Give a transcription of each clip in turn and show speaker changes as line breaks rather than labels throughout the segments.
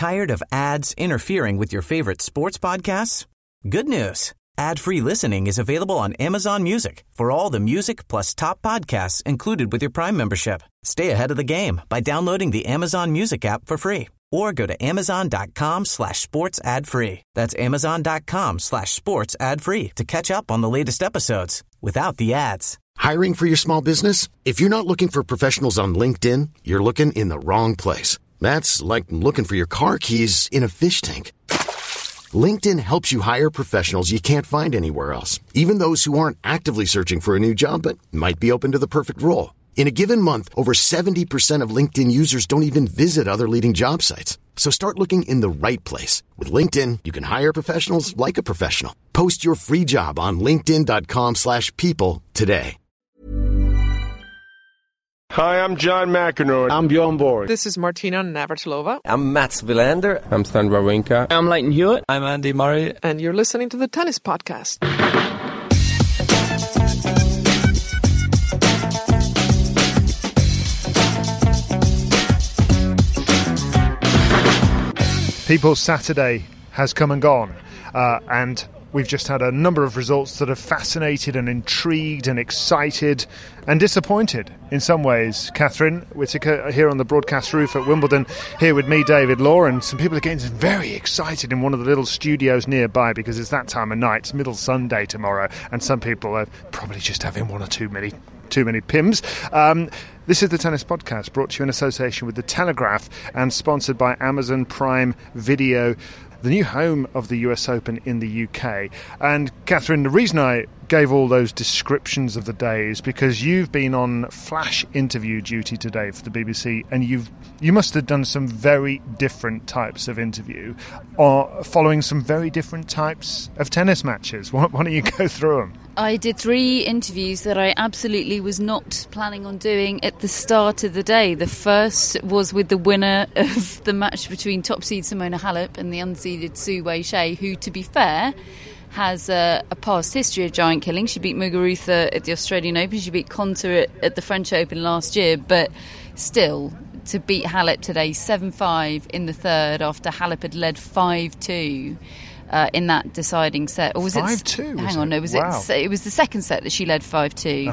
Tired of ads interfering with your favorite sports podcasts? Good news. Ad-free listening is available on Amazon Music for all the music plus top podcasts included with your Prime membership. Stay ahead of the game by downloading the Amazon Music app for free or go to amazon.com/sports ad free. That's amazon.com/sports ad free to catch up on the latest episodes without the ads.
Hiring for your small business? If you're not looking for professionals on LinkedIn, you're looking in the wrong place. That's like looking for your car keys in a fish tank. LinkedIn helps you hire professionals you can't find anywhere else, even those who aren't actively searching for a new job but might be open to the perfect role. In a given month, over 70% of LinkedIn users don't even visit other leading job sites. So start looking in the right place. With LinkedIn, you can hire professionals like a professional. Post your free job on linkedin.com/people today.
Hi, I'm John McEnroe.
I'm Bjorn Borg.
This is Martina Navratilova.
I'm Mats Wilander.
I'm Stan Wawrinka.
I'm Leighton Hewitt.
I'm Andy Murray.
And you're listening to the Tennis Podcast.
People's Saturday has come and gone, and we've just had a number of results that have fascinated and intrigued and excited and disappointed in some ways. Catherine Whitaker here on the broadcast roof at Wimbledon, here with me, David Law, and some people are getting very excited in one of the little studios nearby because it's that time of night. It's Middle Sunday tomorrow, and some people are probably just having one or too many Pims. This is the Tennis Podcast, brought to you in association with The Telegraph and sponsored by Amazon Prime Video, the new home of the US Open in the UK. And Catherine, the reason I gave all those descriptions of the day is because you've been on flash interview duty today for the BBC, and you must have done some very different types of interview, or following some very different types of tennis matches. Why don't you go through them?
I did 3 interviews that I absolutely was not planning on doing at the start of the day. The first was with the winner of the match between top seed Simona Halep and the unseeded Su Wei-Shea, who, to be fair, has a past history of giant killing. She beat Muguruza at the Australian Open. She beat Konta at the French Open last year. But still, to beat Halep today 7-5 in the third after Halep had led 5-2... in that deciding set, or was
5-2?
Hang on, no, was
wow.
It was the second set that she led 5-2.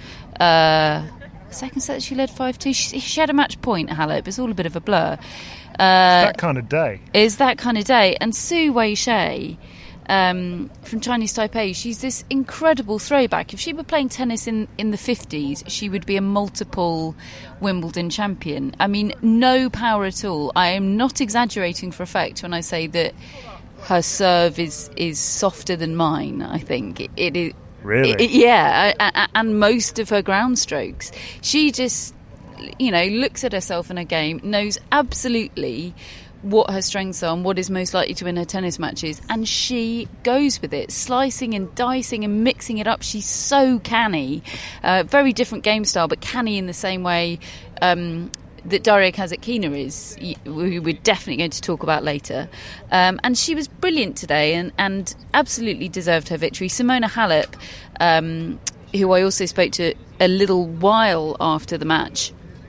Second set that she led 5-2. She had a match point at Halep. It's all a bit of a blur.
That kind of day.
Is that kind of day. And Su Wei-Shea from Chinese Taipei, she's this incredible throwback. If she were playing tennis in the 50s, she would be a multiple Wimbledon champion. I mean, no power at all. I am not exaggerating for effect when I say that her serve is softer than mine, I think. It is.
Really?
And most of her ground strokes. She just, looks at herself in a game, knows absolutely what her strengths are and what is most likely to win her tennis matches, and she goes with it, slicing and dicing and mixing it up. She's so canny. Very different game style, but canny in the same way that Daria Kasatkina is, who we're definitely going to talk about later. And she was brilliant today and absolutely deserved her victory. Simona Halep, who I also spoke to a little while after the match,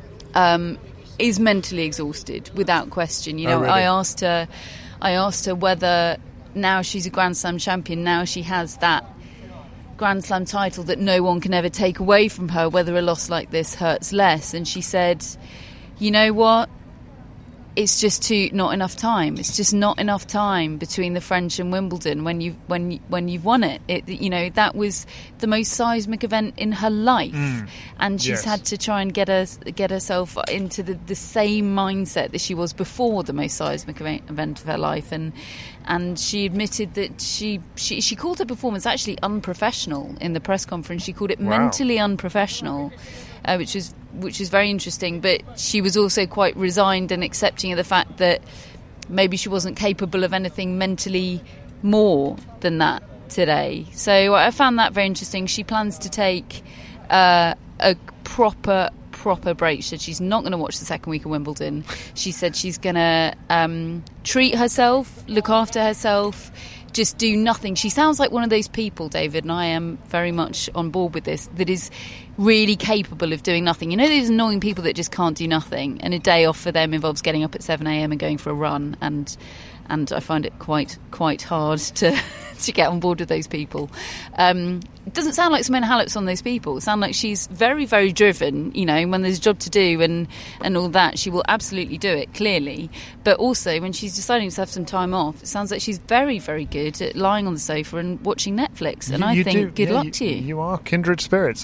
is mentally exhausted, without question.
Really?
I asked her whether now she's a Grand Slam champion, now she has that Grand Slam title that no one can ever take away from her, whether a loss like this hurts less. And she said, you know what? It's just not enough time. It's just not enough time between the French and Wimbledon when you've won it. That was the most seismic event in her life, and she's had to try and get herself into the same mindset that she was before the most seismic event of her life. And she admitted that she called her performance actually unprofessional in the press conference. She called it mentally unprofessional. Which is very interesting, but she was also quite resigned and accepting of the fact that maybe she wasn't capable of anything mentally more than that today. So I found that very interesting. She plans to take a proper break. She said she's not going to watch the second week of Wimbledon. She said she's going to treat herself, look after herself, just do nothing. She sounds like one of those people, David, and I am very much on board with this, that is really capable of doing nothing. You know those annoying people that just can't do nothing, and a day off for them involves getting up at 7 a.m. and going for a run, and I find it quite hard to get on board with those people. It doesn't sound like Simona Halep's one of those people. It sounds like she's very, very driven. You know, when there's a job to do and all that, she will absolutely do it, clearly. But also, when she's deciding to have some time off, it sounds like she's very, very good at lying on the sofa and watching Netflix. And I think good luck to you.
You are kindred spirits.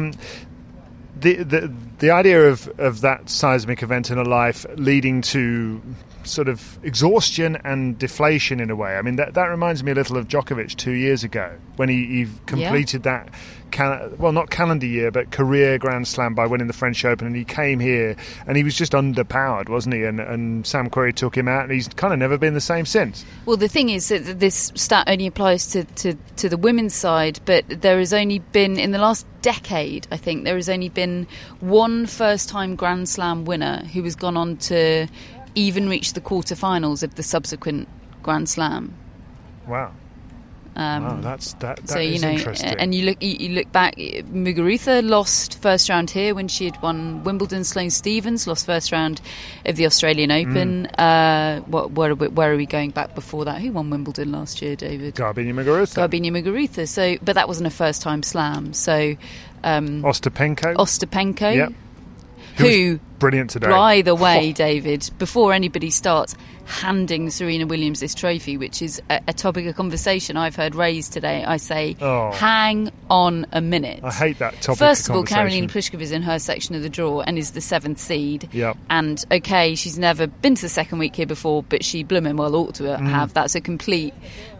The idea of that seismic event in her life leading to sort of exhaustion and deflation in a way. I mean, that reminds me a little of Djokovic 2 years ago when he completed that, not calendar year, but career Grand Slam by winning the French Open, and he came here and he was just underpowered, wasn't he? And Sam Querrey took him out, and he's kind of never been the same since.
Well, the thing is that this stat only applies to the women's side, but there has only been, in the last decade, I think, there has only been one first-time Grand Slam winner who has gone on to even reach the quarterfinals of the subsequent Grand Slam.
Wow. That
so,
is interesting.
And you look back, Muguruza lost first round here when she had won Wimbledon. Sloane Stephens lost first round of the Australian Open. Where are we going back before that? Who won Wimbledon last year, David?
Garbine Muguruza.
So, but that wasn't a first time slam. So
Ostapenko. Yep.
Who
brilliant today.
By the way, David, before anybody starts handing Serena Williams this trophy, which is a topic of conversation I've heard raised today, I say, hang on a minute.
I hate that topic.
First of all, Karolina Pliskova is in her section of the draw and is the 7th seed.
Yep.
And okay, she's never been to the second week here before, but she blooming well ought to have. That's a complete,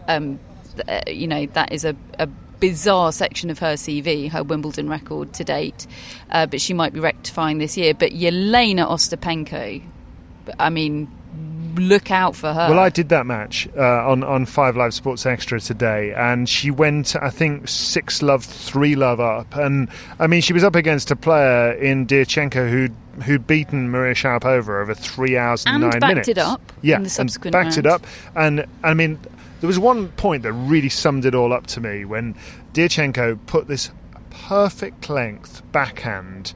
that is a bizarre section of her CV, her Wimbledon record to date, but she might be rectifying this year. But Jelena Ostapenko, I mean, look out for her.
Well, I did that match on 5 Live Sports Extra today, and she went, I think, 6-love, 3-love up, and I mean, she was up against a player in Diachenko who'd beaten Maria Sharapova over 3 hours and 9 minutes.
And backed it up in the subsequent round.
Backed it up, and I mean, there was one point that really summed it all up to me when Diachenko put this perfect length backhand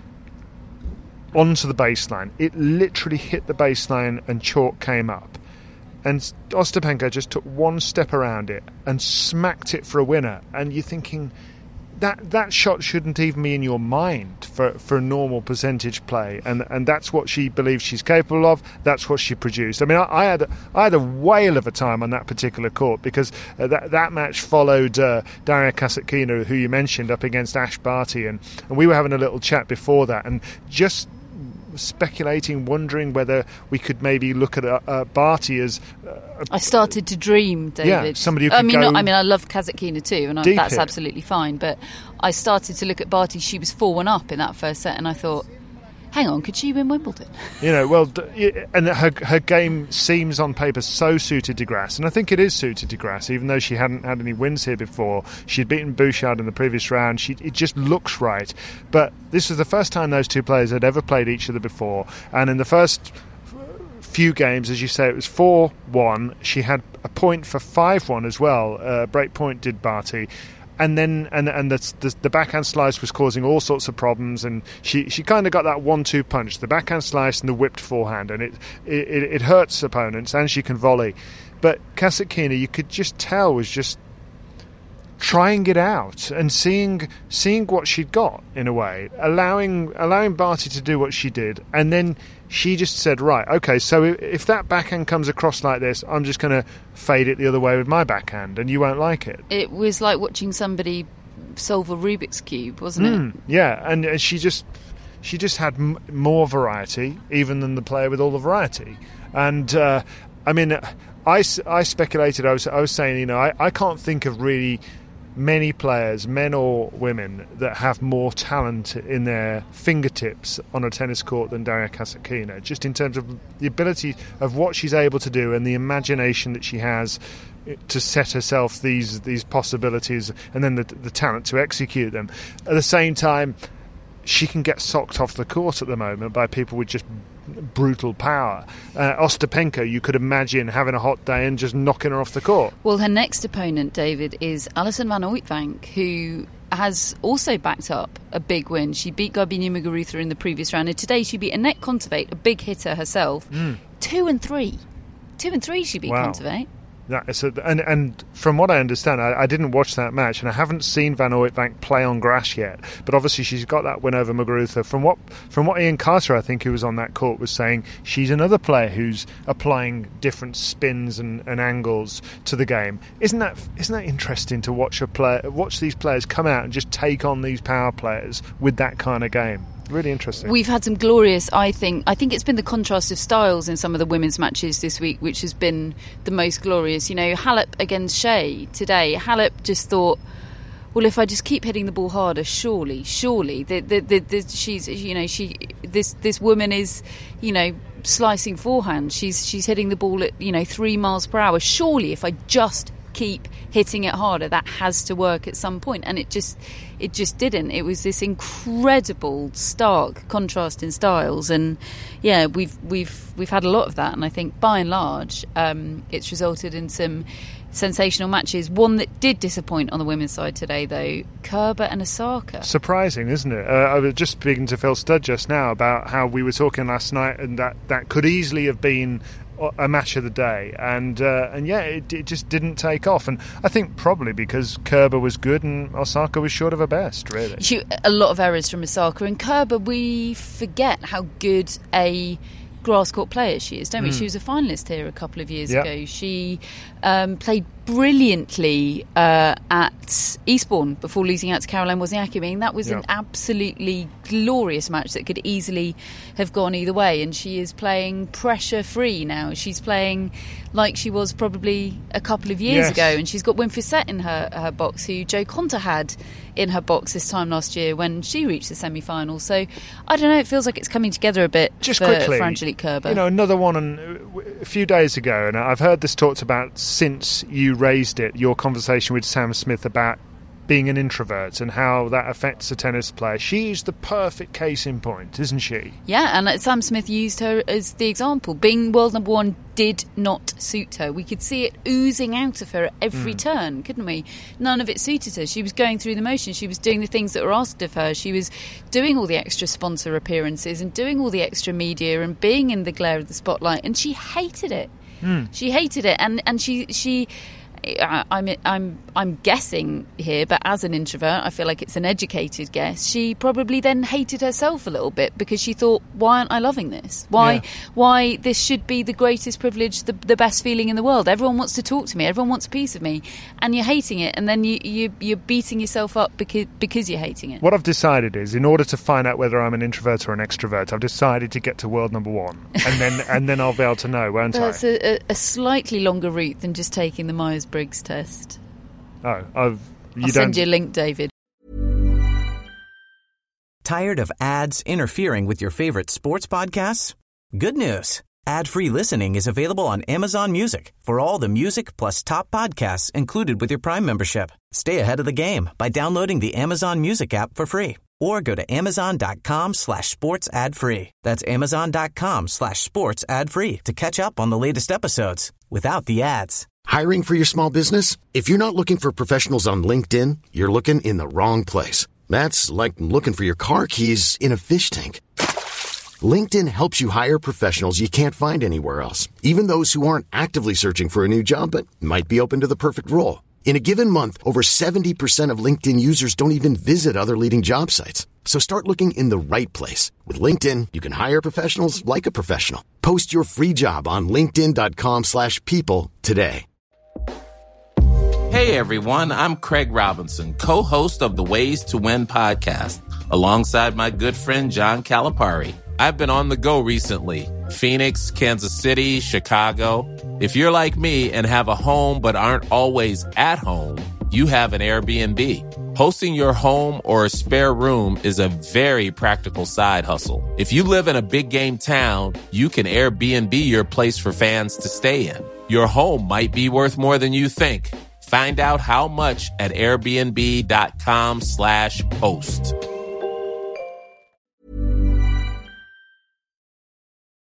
onto the baseline. It literally hit the baseline and chalk came up. And Ostapenko just took one step around it and smacked it for a winner. And you're thinking, that shot shouldn't even be in your mind for a normal percentage play, and that's what she believes she's capable of. That's what she produced. I mean, I had a whale of a time on that particular court because that match followed Daria Kasatkina, who you mentioned, up against Ash Barty, and we were having a little chat before that, and just speculating, wondering whether we could maybe look at Barty as
I started to dream, David.
Yeah, somebody who could
I love Kasatkina too, and that's absolutely fine. But I started to look at Barty. She was 4-1 up in that first set, and I thought, hang on, could she win Wimbledon?
And her game seems on paper so suited to grass, and I think it is suited to grass, even though she hadn't had any wins here before. She'd beaten Bouchard in the previous round. It just looks right. But this was the first time those two players had ever played each other before, and in the first few games, as you say, it was 4-1. She had a point for 5-1 as well. Break point did Barty. And then the backhand slice was causing all sorts of problems, and she kind of got that 1-2 punch, the backhand slice and the whipped forehand, and it hurts opponents, and she can volley. But Kasatkina, you could just tell, was just trying it out and seeing what she'd got in a way, allowing Barty to do what she did, and then she just said, right, okay, so if that backhand comes across like this, I'm just going to fade it the other way with my backhand, and you won't like it.
It was like watching somebody solve a Rubik's Cube, wasn't it?
Yeah, and she just had more variety, even than the player with all the variety. And I mean, I speculated. I was saying, I can't think of really many players, men or women, that have more talent in their fingertips on a tennis court than Daria Kasatkina, just in terms of the ability of what she's able to do and the imagination that she has to set herself these possibilities, and then the talent to execute them. At the same time, she can get socked off the court at the moment by people with just brutal power. Ostapenko, you could imagine having a hot day and just knocking her off the court.
Well, her next opponent, David, is Alison van Uytvanck, who has also backed up a big win. She beat Garbine Muguruza in the previous round, and today she beat Annette Kontaveit, a big hitter herself. 2-3. 2-3 she beat Kontaveit.
And from what I understand, I didn't watch that match, and I haven't seen Van Uytvanck play on grass yet. But obviously, she's got that win over Muguruza. From what Ian Carter, I think, who was on that court, was saying, she's another player who's applying different spins and angles to the game. Isn't that interesting to watch these players come out and just take on these power players with that kind of game? Really interesting.
We've had some glorious, I think it's been the contrast of styles in some of the women's matches this week which has been the most glorious. You know, Halep against Shea today. Halep just thought, well, if I just keep hitting the ball harder, surely, this woman is, slicing forehand. She's hitting the ball at 3 miles per hour. Surely, if I just keep hitting it harder, that has to work at some point. And it just didn't. It was this incredible stark contrast in styles, and yeah, we've had a lot of that, and I think by and large it's resulted in some sensational matches. One that did disappoint on the women's side today, though, Kerber and Osaka.
Surprising, isn't it? I was just speaking to Phil Studd just now about how we were talking last night, and that could easily have been a match of the day, and it just didn't take off. And I think probably because Kerber was good and Osaka was short of her best, really.
A lot of errors from Osaka, and Kerber, we forget how good a grass court player she is, don't we? She was a finalist here a couple of years ago. She played brilliantly at Eastbourne before losing out to Caroline Wozniacki. I mean, that was an absolutely glorious match that could easily have gone either way, and she is playing pressure free now. She's playing like she was probably a couple of years ago, and she's got Winfrey Set in her box, who Jo Konta had in her box this time last year when she reached the semi-final. So I don't know, it feels like it's coming together a bit
just
for
quickly,
Angelique Kerber.
Another one a few days ago, and I've heard this talked about since you raised it, your conversation with Sam Smith about being an introvert and how that affects a tennis player. She's the perfect case in point, isn't she?
Yeah, and Sam Smith used her as the example. Being world number one did not suit her. We could see it oozing out of her at every turn, couldn't we? None of it suited her. She was going through the motions. She was doing the things that were asked of her. She was doing all the extra sponsor appearances and doing all the extra media and being in the glare of the spotlight, and she hated it. She hated it, and she I'm guessing here, but as an introvert, I feel like it's an educated guess. She probably then hated herself a little bit because she thought, why aren't I loving this? Why this should be the greatest privilege, the best feeling in the world. Everyone wants to talk to me. Everyone wants a piece of me, and you're hating it, and then you're beating yourself up because you're hating it.
What I've decided is, in order to find out whether I'm an introvert or an extrovert, I've decided to get to world number one, and then I'll be able to know, won't I?
That's a slightly longer route than just taking the Myers-Briggs test.
I'll
send you a link, David. Tired of ads interfering with your favorite sports podcasts? Good news. Ad-free listening is available on Amazon Music for all the music plus top podcasts included with your Prime membership. Stay ahead of the game by downloading the Amazon Music app for free or go to amazon.com/sports ad free. That's amazon.com/sports ad free to catch up on the latest episodes without the ads.
Hiring for your small business? If you're not looking for professionals on LinkedIn, you're looking in the wrong place. That's like looking for your car keys in a fish tank. LinkedIn helps you hire professionals you can't find anywhere else, even those who aren't actively searching for a new job but might be open to the perfect role. In a given month, over 70% of LinkedIn users don't even visit other leading job sites. So start looking in the right place. With LinkedIn, you can hire professionals like a professional. Post your free job on linkedin.com/people today.
Hey everyone, I'm Craig Robinson, co-host of the Ways to Win podcast, alongside my good friend John Calipari. I've been on the go recently. Phoenix, Kansas City, Chicago. If you're like me and have a home but aren't always at home, you have an Airbnb. Hosting your home or a spare room is a very practical side hustle. If you live in a big game town, you can Airbnb your place for fans to stay in. Your home might be worth more than you think. Find out how much at airbnb.com/host.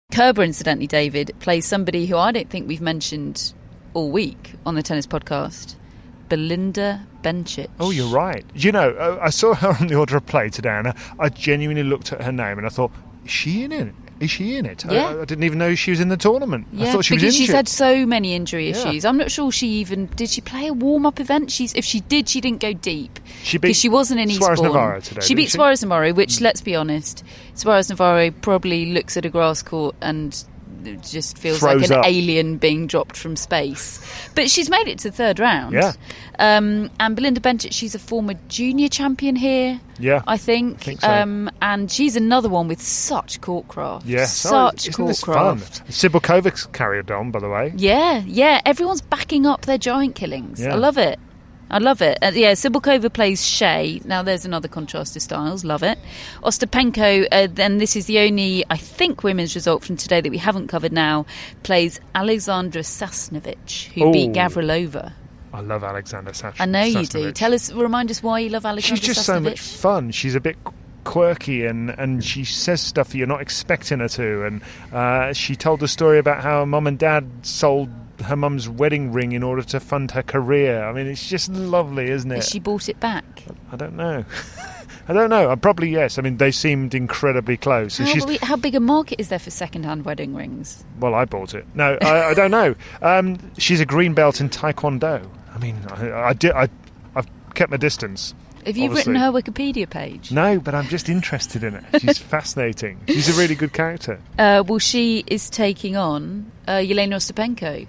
Kerber, incidentally, David, plays somebody who I don't think we've mentioned all week on the tennis podcast, Belinda Bencic.
Oh, you're right. You know, I saw her on the order of play today, and I genuinely looked at her name and I thought, is she in it? Is she in it?
Yeah.
I didn't even know she was in the tournament.
Yeah,
I thought she was
because
injured.
she's had so many injury
Yeah.
issues. I'm not sure did she play a warm-up event? If she did, she didn't go deep.
Because
she wasn't in Eastbourne.
Suarez-Navarro today.
She beat Suarez-Navarro, which, let's be honest, Suarez-Navarro probably looks at a grass court and just feels
Throws
like an
up.
alien being dropped from space. But she's made it to the third round.
Yeah.
And Belinda Bencic, she's a former junior champion here.
Yeah,
I think
so.
And she's another one with such court craft.
Yeah,
such
isn't
court
this
craft.
fun? Sybil Kovic's carried on, by the way.
Yeah. Everyone's backing up their giant killings.
Yeah.
I love it. Sibylkova plays Shea. Now, there's another contrast to styles. Love it. Ostapenko, then this is the only, I think, women's result from today that we haven't covered now, plays Alexandra Sasnovich, who beat Gavrilova.
I love Alexander Sasnovich.
I know you do. Remind us why you love Alexandra Sasnovich.
She's just so much fun. She's a bit quirky and she says stuff that you're not expecting her to. And she told a story about how mum and dad sold her mum's wedding ring in order to fund her career. I mean, it's just lovely, isn't it?
Has she bought it back?
I don't know. Probably yes. I mean, they seemed incredibly close.
How big a market is there for second-hand wedding rings?
Well, I bought it. No, I don't know. She's a green belt in Taekwondo. I mean, I've kept my distance.
Have you written her Wikipedia page?
No, but I'm just interested in it. She's fascinating. She's a really good character.
Well, she is taking on Yelena Ostapenko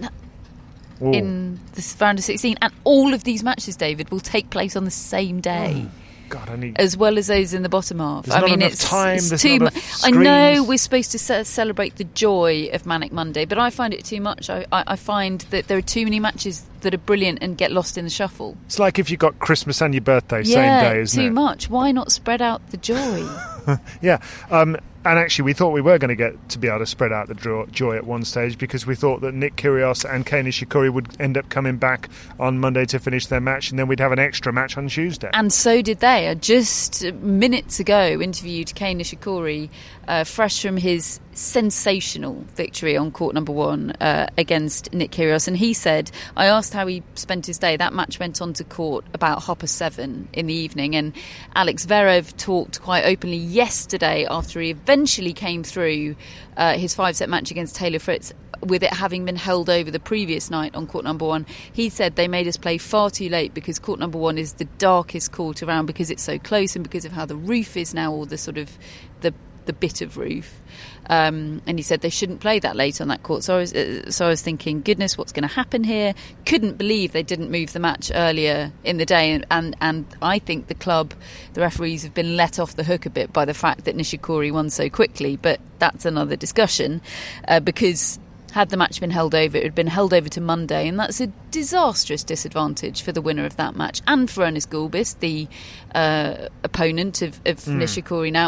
in this round of 16. And all of these matches, David, will take place on the same day.
God,
as well as those in the bottom half.
There's not enough time.
It's
there's
too
not
much.
enough
I know we're supposed to celebrate the joy of Manic Monday, but I find it too much. I find that there are too many matches that are brilliant and get lost in the shuffle.
It's like if you got Christmas and your birthday same day, isn't it?
Too much. Why not spread out the joy?
Yeah. And actually, we thought we were going to get to be able to spread out the joy at one stage because we thought that Nick Kyrgios and Kei Nishikori would end up coming back on Monday to finish their match, and then we'd have an extra match on Tuesday.
And so did they. I just minutes ago interviewed Kei Nishikori, fresh from his sensational victory on court number 1 against Nick Kyrgios, and he said, I asked how he spent his day. That match went on to court about 7:30 in the evening, and Alex Zverev talked quite openly yesterday after he eventually came through his 5-set match against Taylor Fritz, with it having been held over the previous night on court number 1. He said they made us play far too late because court number 1 is the darkest court around because it's so close and because of how the roof is now, or the sort of the bit of roof. And he said they shouldn't play that late on that court. So I was thinking, goodness, what's going to happen here? Couldn't believe they didn't move the match earlier in the day. And I think the referees have been let off the hook a bit by the fact that Nishikori won so quickly. But that's another discussion because had the match been held over, it had been held over to Monday, and that's a disastrous disadvantage for the winner of that match and for Ernest Gulbis, the opponent of Nishikori. Now,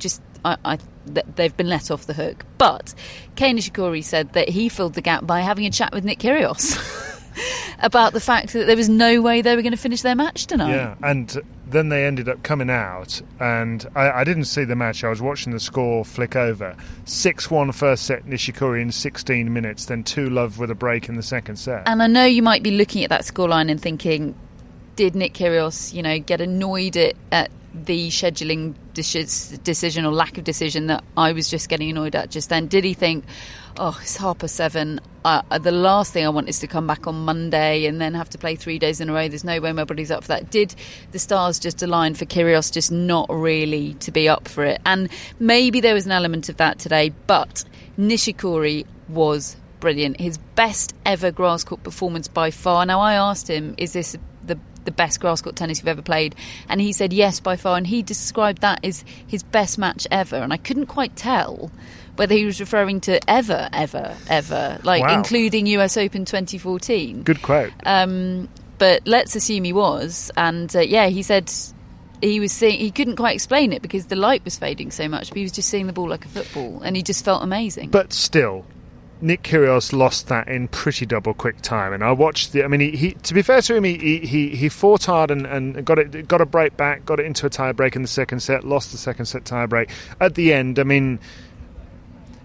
they've been let off the hook. But Kei Nishikori said that he filled the gap by having a chat with Nick Kyrgios about the fact that there was no way they were going to finish their match tonight.
Yeah, and then they ended up coming out, and I didn't see the match. I was watching the score flick over. 6-1 first set, Nishikori in 16 minutes, then 2-love with a break in the second set.
And I know you might be looking at that scoreline and thinking, did Nick Kyrgios, get annoyed at the scheduling decision or lack of decision that I was just getting annoyed at just then? Did he think, it's 7:30, the last thing I want is to come back on Monday and then have to play 3 days in a row, there's no way my body's up for that? Did the stars just align for Kyrgios just not really to be up for it? And maybe there was an element of that today, but Nishikori was brilliant. His best ever grass court performance by far. Now, I asked him, is this the best grass court tennis you've ever played? And he said yes, by far, and he described that as his best match ever. And I couldn't quite tell whether he was referring to ever, like
wow,
including US Open 2014.
Good quote.
But let's assume he was. And he said he was seeing, he couldn't quite explain it because the light was fading so much, but he was just seeing the ball like a football, and he just felt amazing.
But still, Nick Kyrgios lost that in pretty double quick time, and I watched he to be fair to him, he fought hard and got a break back, got it into a tie break in the second set, lost the second set tie break. At the end, I mean,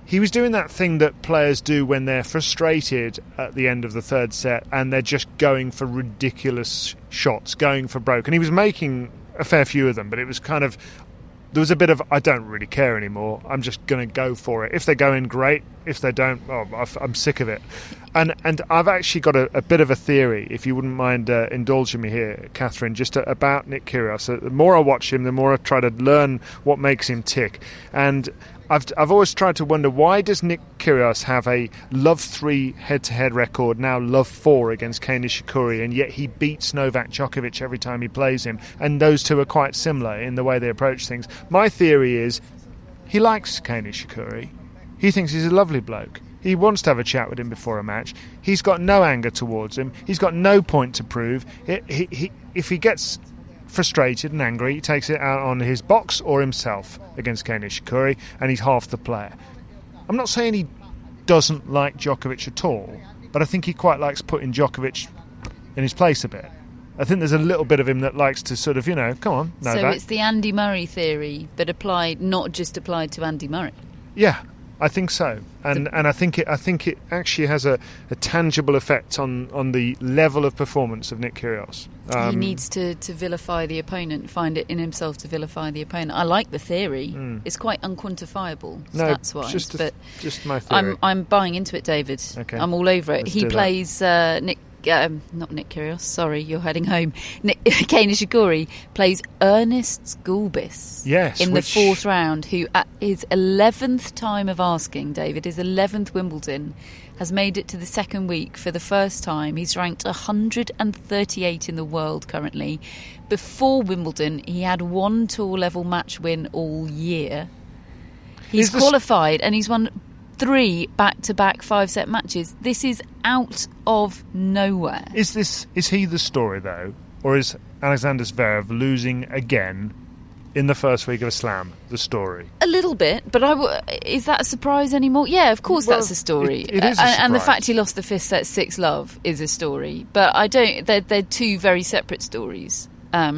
he was doing that thing that players do when they're frustrated at the end of the third set and they're just going for ridiculous shots, going for broke. And he was making a fair few of them, but it was kind of... There was a bit of, I don't really care anymore. I'm just going to go for it. If they go in, great. If they don't, I'm sick of it. And I've actually got a bit of a theory, if you wouldn't mind indulging me here, Catherine, just about Nick Kyrgios. So the more I watch him, the more I try to learn what makes him tick. And I've always tried to wonder, why does Nick Kyrgios have a love 3 head-to-head record, now love 4 against Kei Nishikori, and yet he beats Novak Djokovic every time he plays him, and those two are quite similar in the way they approach things. My theory is he likes Kei Nishikori. He thinks he's a lovely bloke. He wants to have a chat with him before a match. He's got no anger towards him. He's got no point to prove. If he gets frustrated and angry, he takes it out on his box or himself against Kei Nishikori, and he's half the player. I'm not saying he doesn't like Djokovic at all, but I think he quite likes putting Djokovic in his place a bit. I think there's a little bit of him that likes to sort of, come on, Novak.
So it's the Andy Murray theory, but not just applied to Andy Murray.
Yeah, I think so, and I think it actually has a tangible effect on the level of performance of Nick Kyrgios.
He needs to vilify the opponent, find it in himself to vilify the opponent. I like the theory. It's quite unquantifiable, stats-wise.
Just my theory.
I'm buying into it, David.
Okay.
I'm all over it.
Let's
he plays not Nick Kyrgios, sorry, you're heading home. Kei Nishikori plays Ernest Gulbis in the fourth round, who at his 11th time of asking, David, his 11th Wimbledon, has made it to the second week for the first time. He's ranked 138 in the world currently. Before Wimbledon, he had one tour-level match win all year. He's qualified and he's won 3 back-to-back 5-set matches. This is out of nowhere. Is
he the story, though? Or is Alexander Zverev losing again in the first week of a slam the story?
A little bit, but is that a surprise anymore? Yeah, of course that's a story.
It is a surprise.
And the fact he lost the 5th set 6-love is a story. But they're two very separate stories.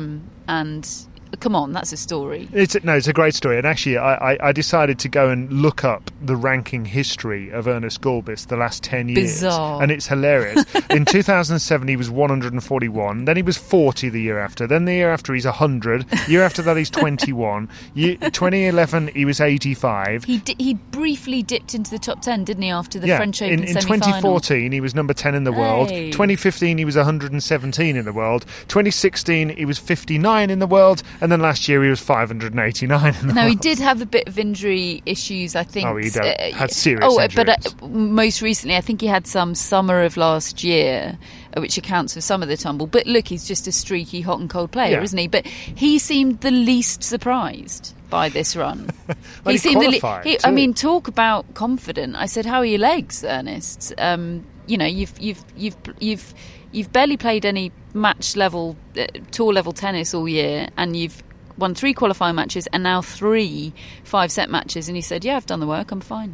And come on, that's a story.
It's a great story. And actually, I decided to go and look up the ranking history of Ernest Gulbis the last 10 years.
Bizarre.
And it's hilarious. In 2007, he was 141. Then he was 40 the year after. Then the year after, he's 100. The year after that, he's 21. 2011, he was 85.
He briefly dipped into the top 10, didn't he, after the French Open
in
semi-final?
2014, he was number 10 in the world. 2015, he was 117 in the world. 2016, he was 59 in the world. And then last year he was 589 in the world.
No, he did have a bit of injury issues, I think.
Oh, he had serious injuries.
But most recently, I think he had some summer of last year, which accounts for some of the tumble. But look, he's just a streaky, hot and cold player, isn't he? But he seemed the least surprised by this run.
He seemed
I mean, talk about confident. I said, "How are your legs, Ernest? You've barely played any match level, tour level tennis all year, and you've won 3 qualifying matches and now 3 5-set matches." And he said, "Yeah, I've done the work. I'm fine."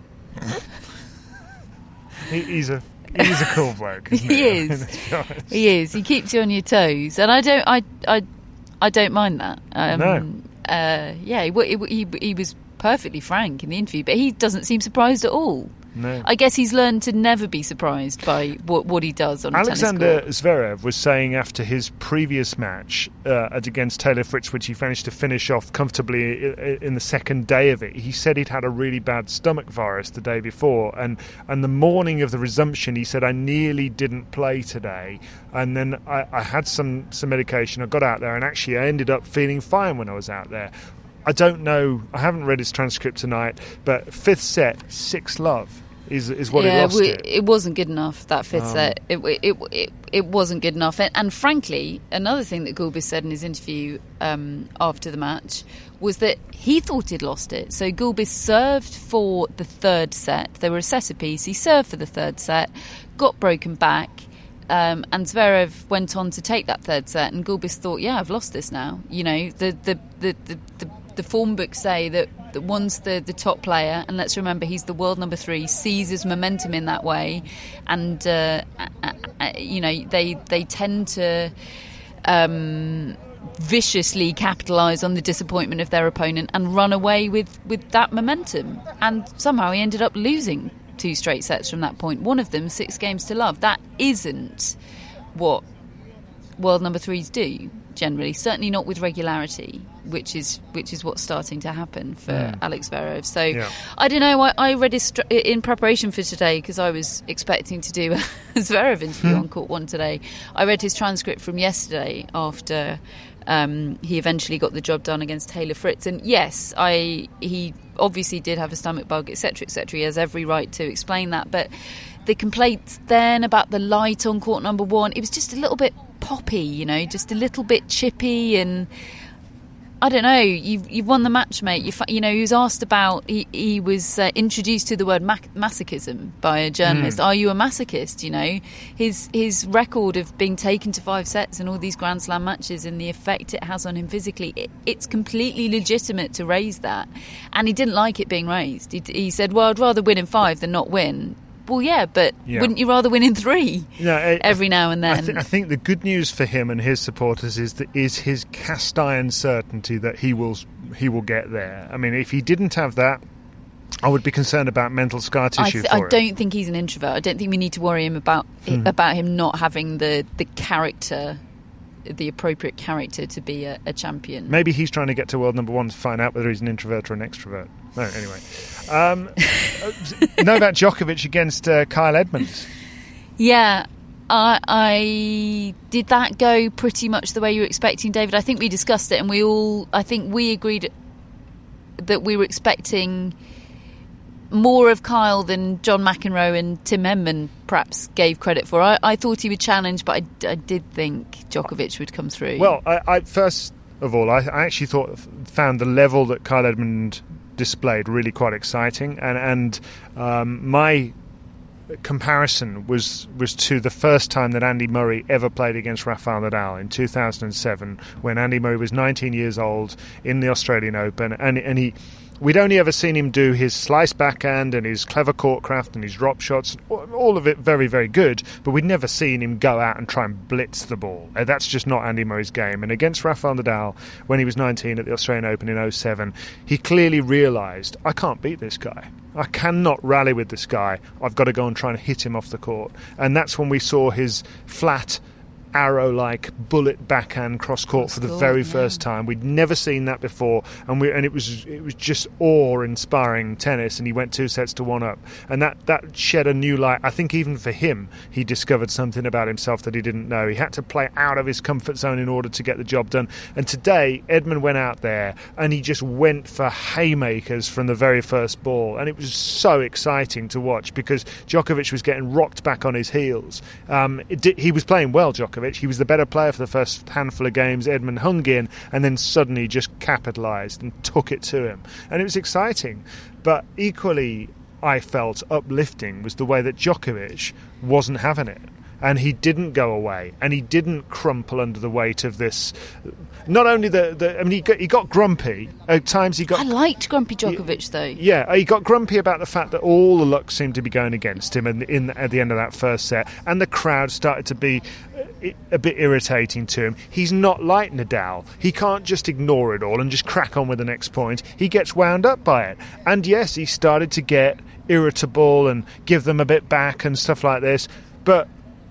He's a cool bloke.
He is. He is. He keeps you on your toes, and I don't mind that. He was perfectly frank in the interview, but he doesn't seem surprised at all.
No.
I guess he's learned to never be surprised by what he does on a tennis court.
Alexander Zverev was saying after his previous match against Taylor Fritz, which he managed to finish off comfortably in the second day of it, he said he'd had a really bad stomach virus the day before, and the morning of the resumption he said, "I nearly didn't play today, and then I had some medication, I got out there, and actually I ended up feeling fine when I was out there." I don't know, I haven't read his transcript tonight, but 5th set, 6-love. Is what he lost
it wasn't good enough, that 5th set. It wasn't good enough. And frankly, another thing that Gulbis said in his interview after the match was that he thought he'd lost it. So Gulbis served for the 3rd set. They were a set apiece. He served for the 3rd set, got broken back, and Zverev went on to take that 3rd set. And Gulbis thought, "Yeah, I've lost this now." You know, the form books say that once the top player, and let's remember he's the world number 3, seizes momentum in that way, and they tend to viciously capitalise on the disappointment of their opponent and run away with that momentum. And somehow he ended up losing 2 straight sets from that point. One of them 6 games to love. That isn't what world number 3s do generally, certainly not with regularity, which is what's starting to happen for Alex Zverev. So I don't know, I read his in preparation for today, because I was expecting to do a Zverev interview on Court 1 today. I read his transcript from yesterday after he eventually got the job done against Taylor Fritz, and yes, he obviously did have a stomach bug, etc., etc. He has every right to explain that, but the complaints then about the light on court number 1, it was just a little bit poppy, just a little bit chippy, and I don't know, you've won the match, mate. He was asked about, he was introduced to the word masochism by a journalist. Are you a masochist? His record of being taken to 5 sets in all these Grand Slam matches and the effect it has on him physically, it's completely legitimate to raise that, and he didn't like it being raised. He said, well, I'd rather win in 5 than not win. Well, yeah, but wouldn't you rather win in 3 every now and then?
I think the good news for him and his supporters is his cast iron certainty that he will get there. I mean, if he didn't have that, I would be concerned about mental scar tissue for him.
I don't think he's an introvert. I don't think we need to worry him about him not having the character, the appropriate character to be a champion.
Maybe he's trying to get to world number 1 to find out whether he's an introvert or an extrovert. No, anyway. Novak Djokovic against Kyle Edmund.
Yeah, I did that go pretty much the way you were expecting, David? I think we discussed it, and we agreed that we were expecting more of Kyle than John McEnroe and Tim Henman perhaps gave credit for. I thought he would challenge, but I did think Djokovic would come through.
Well, I first of all, I actually found the level that Kyle Edmund displayed really quite exciting, and my comparison was to the first time that Andy Murray ever played against Rafael Nadal in 2007, when Andy Murray was 19 years old in the Australian Open, and we'd only ever seen him do his slice backhand and his clever courtcraft and his drop shots, all of it very, very good, but we'd never seen him go out and try and blitz the ball. That's just not Andy Murray's game. And against Rafael Nadal, when he was 19 at the Australian Open in 2007, he clearly realised, I can't beat this guy. I cannot rally with this guy. I've got to go and try and hit him off the court. And that's when we saw his flat, arrow-like bullet backhand cross-court for the very first time. We'd never seen that before, and it was just awe-inspiring tennis, and he went 2 sets to 1 up. And that shed a new light. I think even for him, he discovered something about himself that he didn't know. He had to play out of his comfort zone in order to get the job done. And today, Edmund went out there, and he just went for haymakers from the very first ball. And it was so exciting to watch, because Djokovic was getting rocked back on his heels. He was playing well, Djokovic. He was the better player for the first handful of games. Edmund hung in and then suddenly just capitalised and took it to him. And it was exciting. But equally, I felt uplifting was the way that Djokovic wasn't having it. And he didn't go away, and he didn't crumple under the weight of this. Not only he got grumpy at times. I
liked grumpy Djokovic though.
Yeah, he got grumpy about the fact that all the luck seemed to be going against him, and at the end of that first set, and the crowd started to be a bit irritating to him. He's not like Nadal. He can't just ignore it all and just crack on with the next point. He gets wound up by it, and yes, he started to get irritable and give them a bit back and stuff like this, but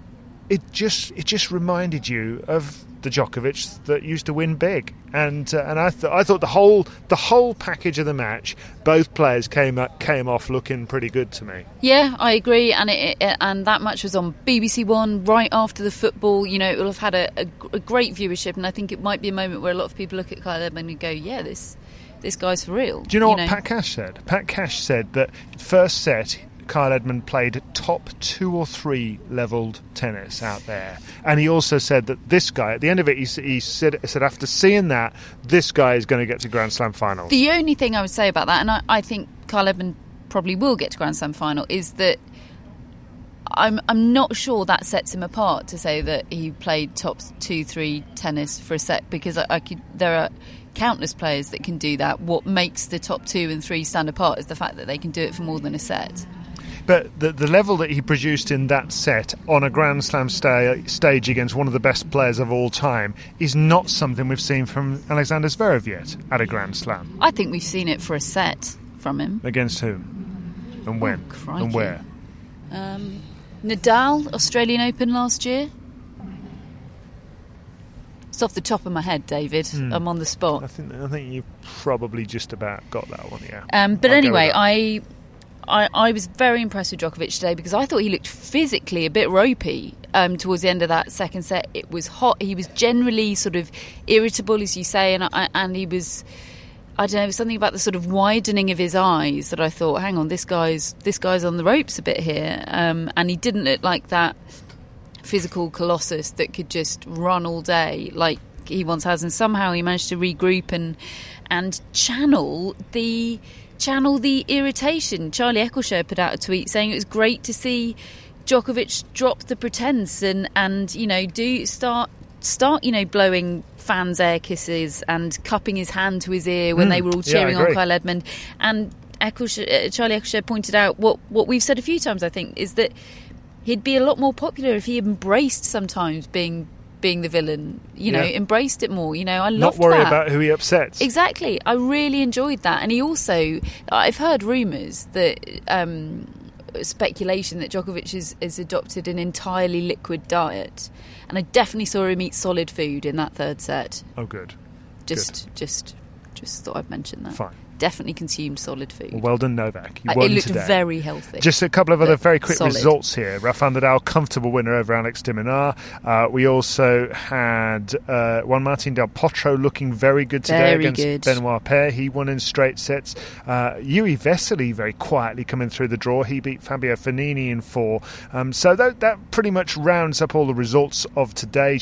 it just reminded you of the Djokovic that used to win big, and I thought the whole package of the match, both players came off looking pretty good to me.
Yeah, I agree, and that match was on BBC One right after the football. It will have had a great viewership, and I think it might be a moment where a lot of people look at Kyle Edmund and go, yeah, this guy's for real.
Do you know what Pat Cash said? Pat Cash said that first set, Kyle Edmund played top 2 or 3 levelled tennis out there, and he also said that this guy, at the end of it, he said after seeing that, this guy is going to get to Grand Slam finals.
The only thing I would say about that, and I think Kyle Edmund probably will get to Grand Slam final, is that I'm not sure that sets him apart to say that he played top 2-3 tennis for a set, because there are countless players that can do that. What makes the top 2 and 3 stand apart is the fact that they can do it for more than a set.
But the level that he produced in that set on a Grand Slam stage against one of the best players of all time is not something we've seen from Alexander Zverev yet at a Grand Slam.
I think we've seen it for a set from him.
Against whom? And when? And where?
Nadal, Australian Open last year. It's off the top of my head, David. I'm on the spot.
I think you probably just about got that one, yeah.
But anyway, I was very impressed with Djokovic today because I thought he looked physically a bit ropey towards the end of that second set. It was hot. He was generally sort of irritable, as you say, and he was, I don't know, something about the sort of widening of his eyes that I thought, hang on, this guy's on the ropes a bit here. And he didn't look like that physical colossus that could just run all day like he once has, and somehow he managed to regroup and channel the irritation. Charlie Eccleshare put out a tweet saying it was great to see Djokovic drop the pretense and you know start you know blowing fans air kisses and cupping his hand to his ear when they were all cheering on Kyle Edmund. And Charlie Eccleshare pointed out what we've said a few times, I think, is that he'd be a lot more popular if he embraced sometimes being the villain, you know, embraced it more. You know, I love that.
Not worry about who he upsets.
Exactly. I really enjoyed that. And he also, I've heard rumours that, speculation that Djokovic has adopted an entirely liquid diet. And I definitely saw him eat solid food in that third set.
Oh, good.
Just thought I'd mention that.
Fine.
Definitely consumed solid food.
Well done, Novak. You won
it looked
today.
Very healthy.
Just a couple of other very quick
solid
results here. Rafael Nadal, comfortable winner over Alex de Minaur. We also had Juan Martín del Potro looking very good today against Benoit Paire. He won in straight sets. Yuri Vesely very quietly coming through the draw. He beat Fabio Fognini in 4. So that pretty much rounds up all the results of today.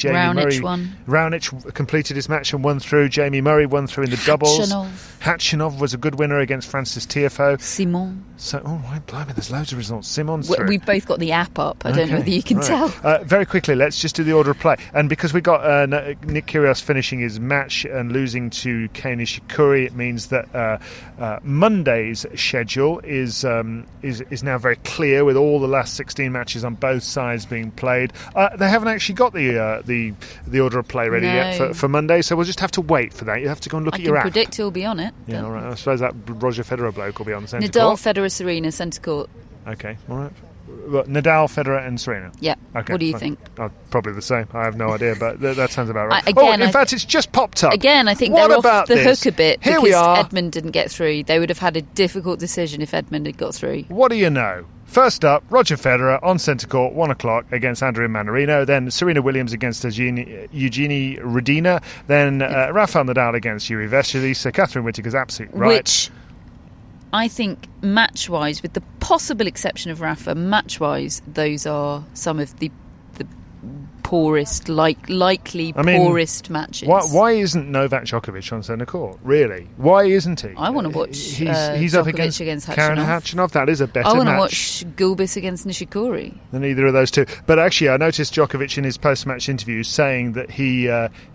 Raonic completed his match and won through. Jamie Murray won through in the doubles. Hatchinov was a good winner against Francis Tiafoe.
Simon.
So, blimey, there's loads of results. Simon's through.
We've both got the app up. I don't know whether you can tell.
Very quickly, let's just do the order of play. And because we got Nick Kyrgios finishing his match and losing to Kei Nishikori, it means that Monday's schedule is now very clear with all the last 16 matches on both sides being played. They haven't actually got the order of play ready yet for Monday, so we'll just have to wait for that. You have to go and look at your app.
I can predict he'll be on it.
Yeah, all right. I suppose that Roger Federer bloke will be on the centre
Nadal,
court.
Federer, Serena, centre court.
Okay, all right. Nadal, Federer and Serena.
Yeah.
Okay,
what do you think?
Probably the same. I have no idea, but that sounds about right.
In
fact, it's just popped up.
Again, I think they're off the hook a bit because Edmund didn't get through. They would have had a difficult decision if Edmund had got through.
What do you know? First up, Roger Federer on centre court, 1 o'clock against Andrea Manarino. Then Serena Williams against Eugenie Redina. Then Rafael Nadal against Yuri Vesely. So Catherine Whittaker's absolutely right.
Which I think match-wise, with the possible exception of Rafa, match-wise, those are some of the poorest, poorest matches.
Why isn't Novak Djokovic on centre court? Really? Why isn't he?
I want to watch
he's up against Karen Khachanov. That is a better match.
I want to watch Gulbis against Nishikori.
Than either of those two. But actually, I noticed Djokovic in his post-match interview saying that he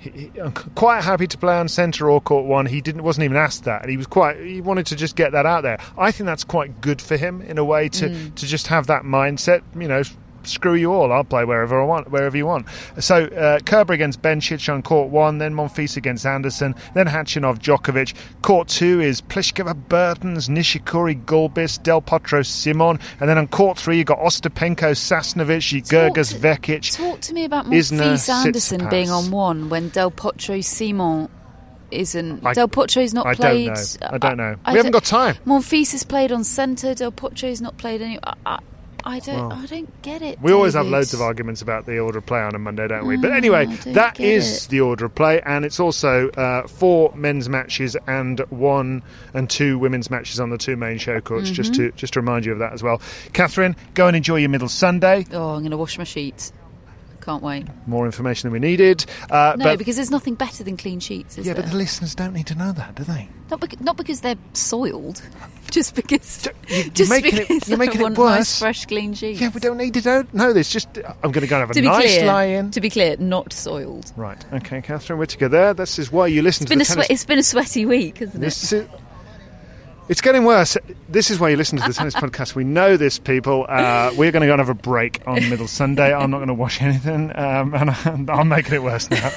quite happy to play on centre or court 1. He wasn't even asked that, and he wanted to just get that out there. I think that's quite good for him in a way to just have that mindset. You know, screw you all, I'll play wherever you want. So Kerber against Bencic on court 1, then Monfils against Anderson, then Khachanov, Djokovic. Court 2 is Pliskova, Bertens, Nishikori, Gulbis, Del Potro, Simon, and then on court 3 you've got Ostapenko, Sasnovich, Gerges, Vekic.
Talk to me about Monfils Anderson being on 1 when Del Potro, Simon isn't. Del Potro's not played.
I don't know. We haven't got time.
Monfils has played on centre, Del Potro's not played any. I don't get it.
We always have loads of arguments about the order of play on a Monday, don't we? But anyway, that is the order of play, and it's also 4 men's matches and 1 and 2 women's matches on the 2 main show courts. Just to remind you of that as well. Catherine, go and enjoy your middle Sunday.
Oh, I'm going to wash my sheets. Can't wait.
More information than we needed.
Because there's nothing better than clean sheets, is there?
But the listeners don't need to know that, do they?
Not because they're soiled, just because
you're making it worse.
Nice, fresh, clean sheets.
Yeah, we don't need to know this. Just I'm going to go and have a nice lie-in.
To be clear, not soiled.
Right. Okay, Catherine Whittaker there. This is why you listen to the tennis.
It's been a sweaty week, hasn't it?
It's getting worse. This is why you listen to the Tennis Podcast. We know this, people. We're going to go and have a break on Middle Sunday. I'm not going to wash anything, and I'm making it worse now.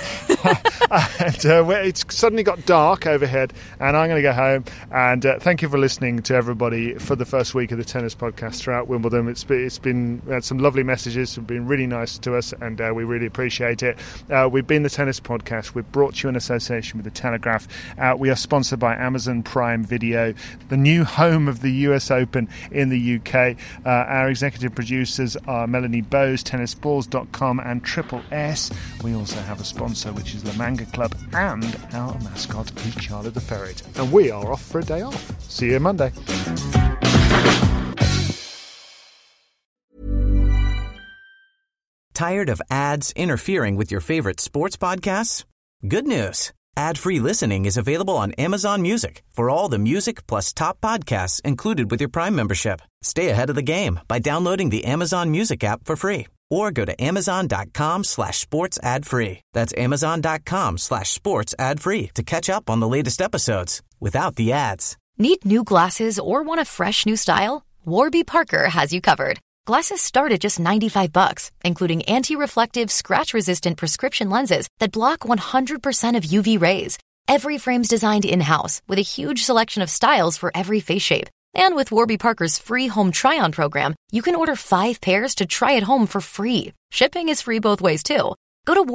It's suddenly got dark overhead, and I'm going to go home. And thank you for listening to everybody for the first week of the Tennis Podcast throughout Wimbledon. It's been some lovely messages. Have been really nice to us, and we really appreciate it. We've been the Tennis Podcast. We've brought you in association with the Telegraph. We are sponsored by Amazon Prime Video, the new home of the US Open in the UK. Our executive producers are Melanie Bowes, tennisballs.com, and Triple S. We also have a sponsor, which is the Manga Club, and our mascot is Charlie the Ferret. And we are off for a day off. See you Monday.
Tired of ads interfering with your favorite sports podcasts? Good news. Ad-free listening is available on Amazon Music for all the music plus top podcasts included with your Prime membership. Stay ahead of the game by downloading the Amazon Music app for free or go to amazon.com/sports ad free. That's amazon.com/sports ad free to catch up on the latest episodes without the ads.
Need new glasses or want a fresh new style? Warby Parker has you covered. Glasses start at just $95, including anti-reflective, scratch-resistant prescription lenses that block 100% of UV rays. Every frame's designed in-house with a huge selection of styles for every face shape. And with Warby Parker's free home try-on program, you can order 5 pairs to try at home for free. Shipping is free both ways, too. Go to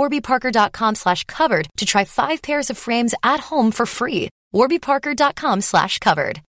warbyparker.com/covered to try 5 pairs of frames at home for free. warbyparker.com/covered.